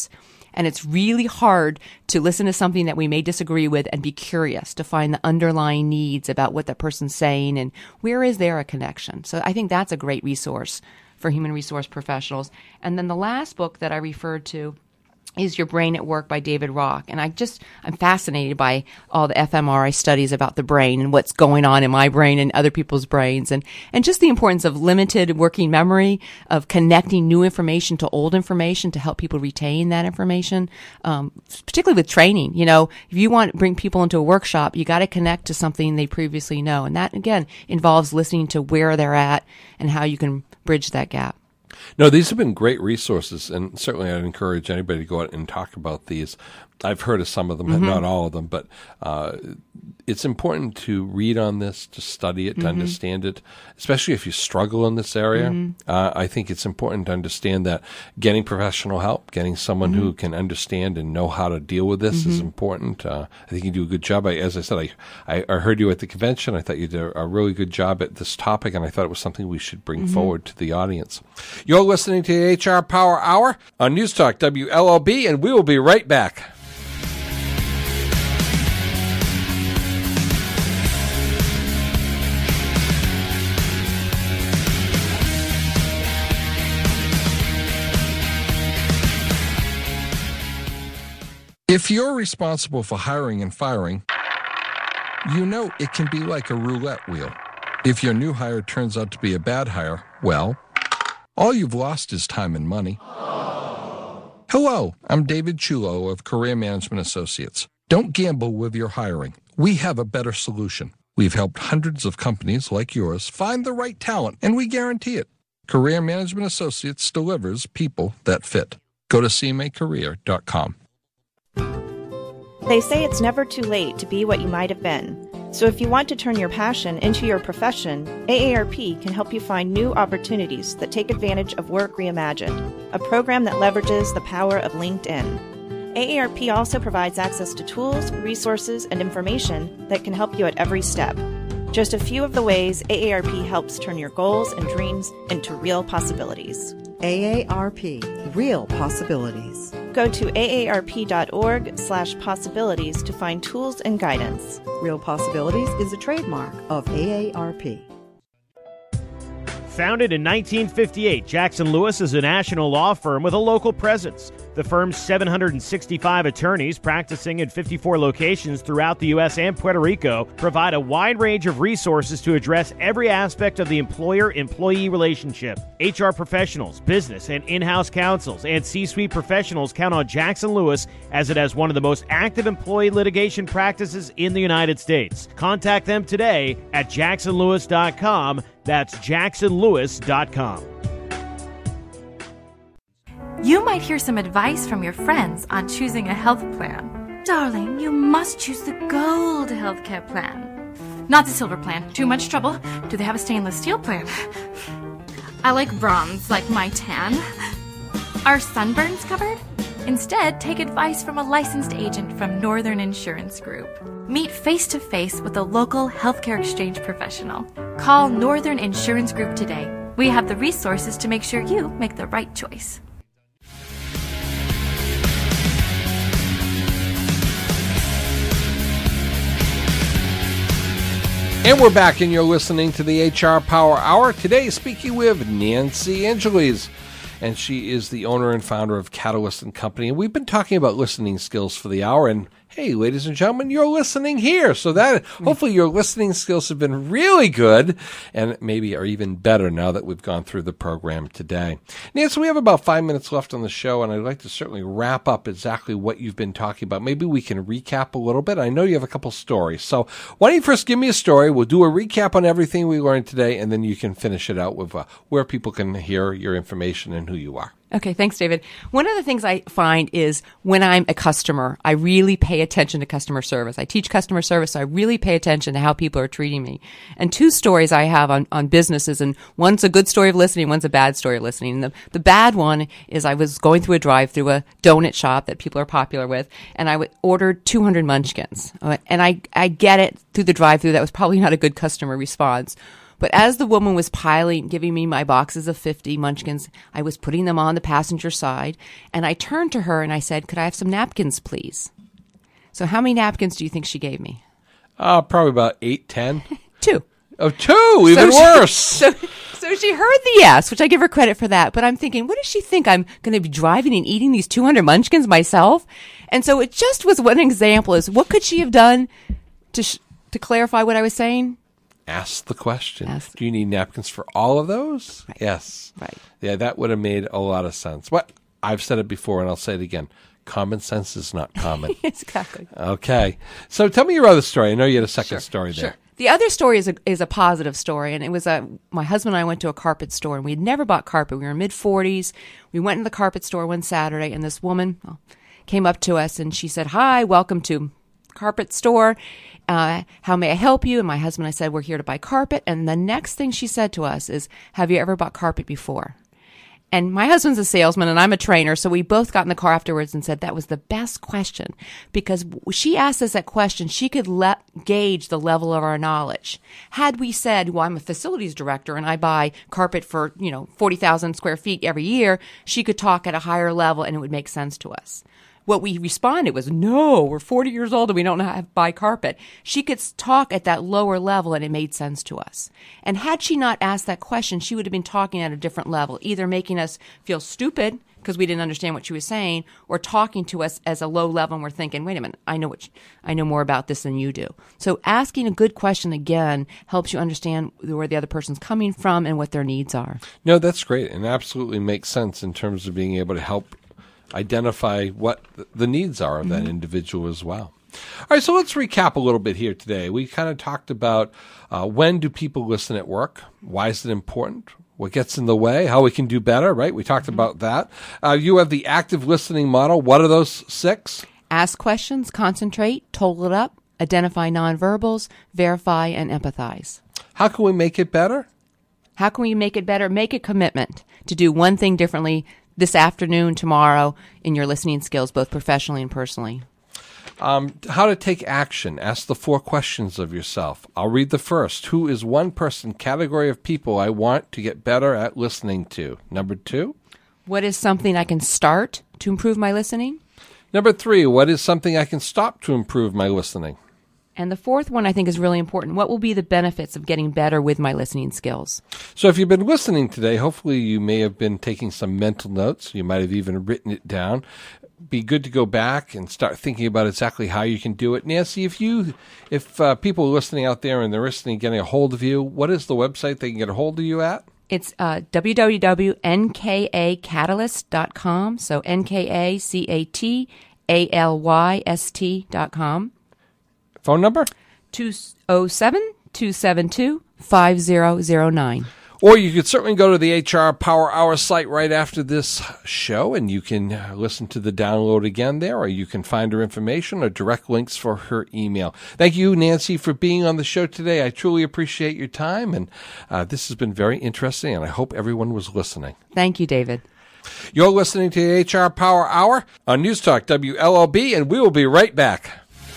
And it's really hard to listen to something that we may disagree with and be curious to find the underlying needs about what that person's saying and where is there a connection. So I think that's a great resource for human resource professionals. And then the last book that I referred to is Your Brain at Work by David Rock. And I just, I'm fascinated by all the fMRI studies about the brain and what's going on in my brain and other people's brains, and, and just the importance of limited working memory, of connecting new information to old information to help people retain that information, um, particularly with training. You know, if you want to bring people into a workshop, you got to connect to something they previously know. And that, again, involves listening to where they're at and how you can bridge that gap. No, these have been great resources, and certainly I'd encourage anybody to go out and talk about these. I've heard of some of them, mm-hmm. not all of them, but uh, it's important to read on this, to study it, to mm-hmm. understand it, especially if you struggle in this area. Mm-hmm. Uh, I think it's important to understand that getting professional help, getting someone mm-hmm. who can understand and know how to deal with this mm-hmm. is important. Uh, I think you do a good job. I, as I said, I, I, I heard you at the convention. I thought you did a really good job at this topic, and I thought it was something we should bring mm-hmm. forward to the audience. You're listening to the H R Power Hour on News Talk W L O B, and we will be right back. If you're responsible for hiring and firing, you know it can be like a roulette wheel. If your new hire turns out to be a bad hire, well, all you've lost is time and money. Hello, I'm David Chulo of Career Management Associates. Don't gamble with your hiring. We have a better solution. We've helped hundreds of companies like yours find the right talent, and we guarantee it. Career Management Associates delivers people that fit. Go to c m a career dot com. They say it's never too late to be what you might have been. So if you want to turn your passion into your profession, A A R P can help you find new opportunities that take advantage of Work Reimagined, a program that leverages the power of LinkedIn. A A R P also provides access to tools, resources, and information that can help you at every step. Just a few of the ways A A R P helps turn your goals and dreams into real possibilities. A A R P, Real Possibilities. Go to A A R P dot org slash possibilities to find tools and guidance. Real Possibilities is a trademark of A A R P. Founded in nineteen fifty-eight, Jackson Lewis is a national law firm with a local presence. The firm's seven hundred sixty-five attorneys practicing in fifty-four locations throughout the U S and Puerto Rico provide a wide range of resources to address every aspect of the employer-employee relationship. H R professionals, business and in-house counsels, and C-suite professionals count on Jackson Lewis as it has one of the most active employee litigation practices in the United States. Contact them today at jackson lewis dot com. That's jackson lewis dot com. You might hear some advice from your friends on choosing a health plan. Darling, you must choose the Gold healthcare plan. Not the Silver plan. Too much trouble. Do they have a stainless steel plan? I like bronze, like my tan. Are sunburns covered? Instead, take advice from a licensed agent from Northern Insurance Group. Meet face-to-face with a local healthcare exchange professional. Call Northern Insurance Group today. We have the resources to make sure you make the right choice. And we're back, and you're listening to the H R Power Hour. Today, speaking with Nancy Angeles, and she is the owner and founder of Catalyst and Company. And we've been talking about listening skills for the hour, and hey, ladies and gentlemen, you're listening here. So that hopefully your listening skills have been really good and maybe are even better now that we've gone through the program today. Nancy, we have about five minutes left on the show, and I'd like to certainly wrap up exactly what you've been talking about. Maybe we can recap a little bit. I know you have a couple stories. So why don't you first give me a story? We'll do a recap on everything we learned today, and then you can finish it out with uh, where people can hear your information and who you are. Okay, thanks, David. One of the things I find is when I'm a customer, I really pay attention to customer service. I teach customer service, so I really pay attention to how people are treating me. And two stories I have on, on businesses, and one's a good story of listening, one's a bad story of listening. And the, the bad one is I was going through a drive-through, a donut shop that people are popular with, and I would ordered two hundred munchkins. And I, I get it through the drive-through. That was probably not a good customer response. But as the woman was piling, giving me my boxes of fifty Munchkins, I was putting them on the passenger side, and I turned to her and I said, "Could I have some napkins, please?" So how many napkins do you think she gave me? Uh, probably about eight, ten. Two. Oh, two, even so worse. She, so, so she heard the yes, which I give her credit for that. But I'm thinking, what does she think? I'm going to be driving and eating these two hundred Munchkins myself? And so it just was one example. Is what could she have done to sh- to clarify what I was saying? Ask the question. Ask. Do you need napkins for all of those? Right. Yes. Right. Yeah, that would have made a lot of sense. What I've said it before, and I'll say it again. Common sense is not common. Exactly. Okay. So tell me your other story. I know you had a second Sure, story there. Sure. The other story is a is a positive story, and it was a my husband and I went to a carpet store, and we had never bought carpet. We were mid forties. We went in the carpet store one Saturday, and this woman well, came up to us, and she said, "Hi, welcome to carpet store. Uh, how may I help you?" And my husband and I said, "We're here to buy carpet." And the next thing she said to us is, "Have you ever bought carpet before?" And my husband's a salesman and I'm a trainer, so we both got in the car afterwards and said that was the best question because she asked us that question. She could le- gauge the level of our knowledge. Had we said, well, I'm a facilities director and I buy carpet for, you know, forty thousand square feet every year, she could talk at a higher level and it would make sense to us. What we responded was, no, we're forty years old and we don't know how to buy carpet. She could talk at that lower level and it made sense to us. And had she not asked that question, she would have been talking at a different level, either making us feel stupid because we didn't understand what she was saying, or talking to us as a low level and we're thinking, wait a minute, I know what you, I know more about this than you do. So asking a good question again helps you understand where the other person's coming from and what their needs are. No, that's great and absolutely makes sense in terms of being able to help identify what the needs are of that mm-hmm. individual as well. All right, so let's recap a little bit here today. We kind of talked about uh, when do people listen at work? Why is it important? What gets in the way? How we can do better, right? We talked mm-hmm. about that. Uh, you have the active listening model. What are those six? Ask questions, concentrate, total it up, identify nonverbals, verify, and empathize. How can we make it better? How can we make it better? Make a commitment to do one thing differently this afternoon, tomorrow, in your listening skills, both professionally and personally. Um, how to take action. Ask the four questions of yourself. I'll read the first. Who is one person category of people I want to get better at listening to? Number two. What is something I can start to improve my listening? Number three. What is something I can stop to improve my listening? And the fourth one I think is really important. What will be the benefits of getting better with my listening skills? So if you've been listening today, hopefully you may have been taking some mental notes. You might have even written it down. Be good to go back and start thinking about exactly how you can do it. Nancy, if you, if uh, people are listening out there and they're listening, getting a hold of you, what is the website they can get a hold of you at? It's uh, w w w dot n k a catalyst dot com. So N K A C A T A L Y S T dot com. Phone number? two oh seven, two seven two, five oh oh nine. Or you could certainly go to the H R Power Hour site right after this show, and you can listen to the download again there, or you can find her information or direct links for her email. Thank you, Nancy, for being on the show today. I truly appreciate your time, and uh, this has been very interesting, and I hope everyone was listening. Thank you, David. You're listening to the H R Power Hour on News Talk W L O B, and we will be right back.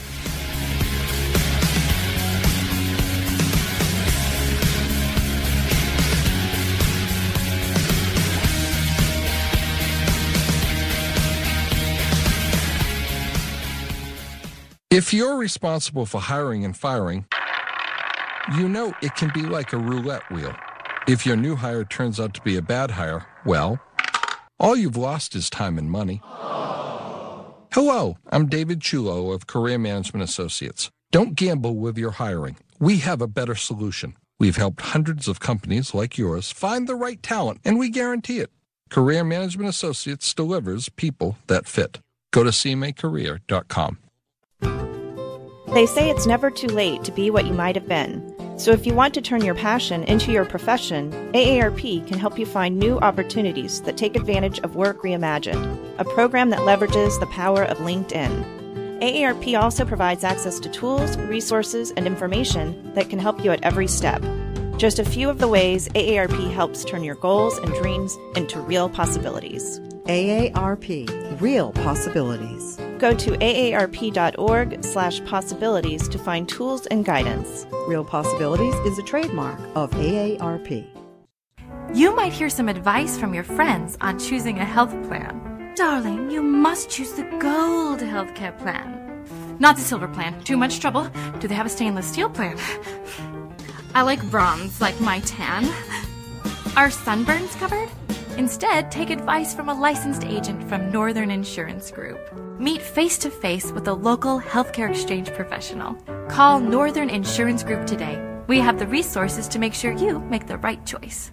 If you're responsible for hiring and firing, you know it can be like a roulette wheel. If your new hire turns out to be a bad hire, well, all you've lost is time and money. Hello, I'm David Chulo of Career Management Associates. Don't gamble with your hiring. We have a better solution. We've helped hundreds of companies like yours find the right talent, and we guarantee it. Career Management Associates delivers people that fit. Go to c m a career dot com. They say it's never too late to be what you might have been. So if you want to turn your passion into your profession, A A R P can help you find new opportunities that take advantage of Work Reimagined, a program that leverages the power of LinkedIn. A A R P also provides access to tools, resources, and information that can help you at every step. Just a few of the ways A A R P helps turn your goals and dreams into real possibilities. A A R P, Real Possibilities. Go to aarp.org slash possibilities to find tools and guidance. Real Possibilities is a trademark of A A R P. You might hear some advice from your friends on choosing a health plan. Darling, you must choose the Gold Healthcare Plan. Not the Silver Plan. Too much trouble. Do they have a stainless steel plan? I like bronze, like my tan. Are sunburns covered? Instead, take advice from a licensed agent from Northern Insurance Group. Meet face-to-face with a local healthcare exchange professional. Call Northern Insurance Group today. We have the resources to make sure you make the right choice.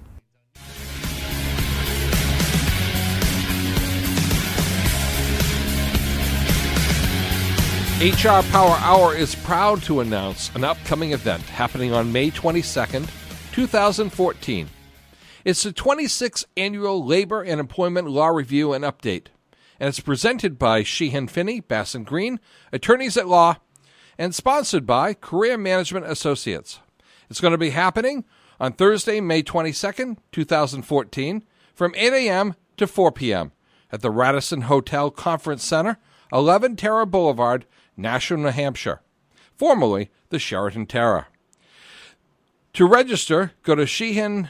H R Power Hour is proud to announce an upcoming event happening on May twenty-second, twenty fourteen. It's the twenty-sixth Annual Labor and Employment Law Review and Update, and it's presented by Sheehan Finney, Bass and Green, attorneys at law, and sponsored by Career Management Associates. It's going to be happening on Thursday, May twenty-second, twenty fourteen, from eight a.m. to four p.m. at the Radisson Hotel Conference Center, eleven Terra Boulevard, Nashua, New Hampshire, formerly the Sheraton Terra. To register, go to sheehan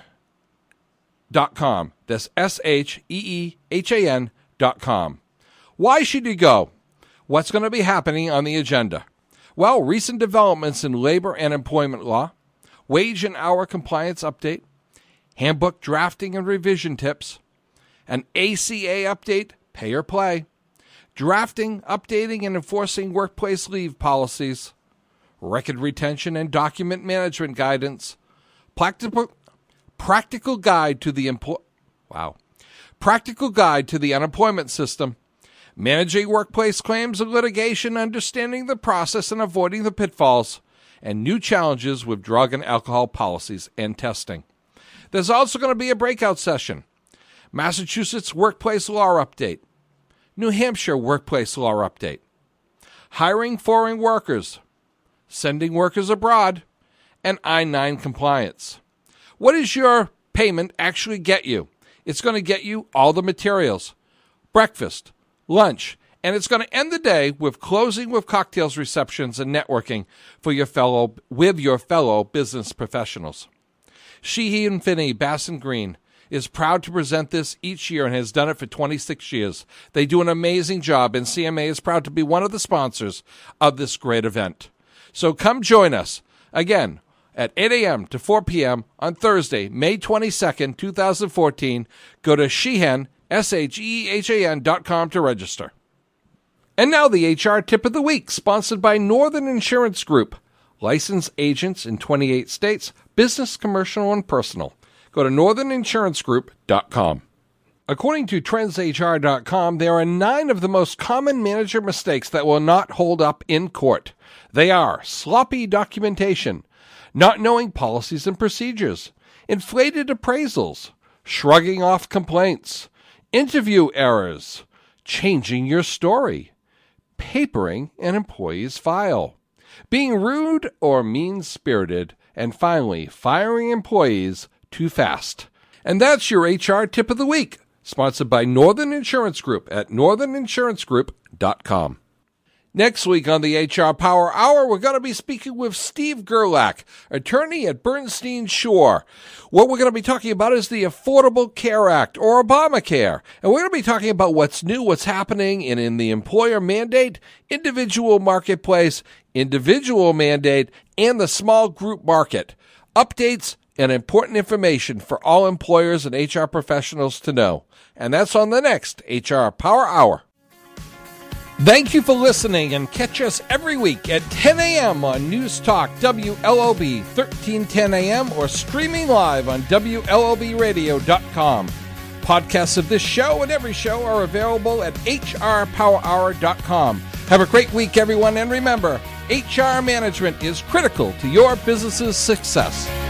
dot com. That's S H E E H A N dot com. Why should you go? What's going to be happening on the agenda? Well, recent developments in labor and employment law, wage and hour compliance update, handbook drafting and revision tips, an A C A update, pay or play, drafting, updating, and enforcing workplace leave policies, record retention and document management guidance, practical practical guide to the empl- wow, practical guide to the unemployment system, managing workplace claims and litigation, understanding the process and avoiding the pitfalls, and new challenges with drug and alcohol policies and testing. There's also going to be a breakout session, Massachusetts Workplace Law Update, New Hampshire Workplace Law Update, hiring foreign workers, sending workers abroad, and I nine compliance. What does your payment actually get you? It's going to get you all the materials, breakfast, lunch, and it's going to end the day with closing with cocktails, receptions, and networking for your fellow with your fellow business professionals. Sheehan Finney, Bass and Green, is proud to present this each year and has done it for twenty-six years. They do an amazing job, and C M A is proud to be one of the sponsors of this great event. So come join us, again, at eight a.m. to four p.m. on Thursday, May twenty-second, twenty fourteen. Go to Sheehan, S H E E H A N dot com to register. And now the H R Tip of the Week, sponsored by Northern Insurance Group. Licensed agents in twenty-eight states, business, commercial, and personal. Go to northern insurance group dot com. According to trends H R dot com, there are nine of the most common manager mistakes that will not hold up in court. They are sloppy documentation, not knowing policies and procedures, inflated appraisals, shrugging off complaints, interview errors, changing your story, papering an employee's file, being rude or mean-spirited, and finally, firing employees too fast. And that's your H R Tip of the Week, sponsored by Northern Insurance Group at northern insurance group dot com. Next week on the H R Power Hour, we're going to be speaking with Steve Gerlach, attorney at Bernstein Shore. What we're going to be talking about is the Affordable Care Act, or Obamacare. And we're going to be talking about what's new, what's happening in, in the employer mandate, individual marketplace, individual mandate, and the small group market. Updates and important information for all employers and H R professionals to know. And that's on the next H R Power Hour. Thank you for listening, and catch us every week at ten a.m. on News Talk W L O B thirteen ten a.m. or streaming live on W L O B radio dot com. Podcasts of this show and every show are available at H R power hour dot com. Have a great week, everyone, and remember, H R management is critical to your business's success.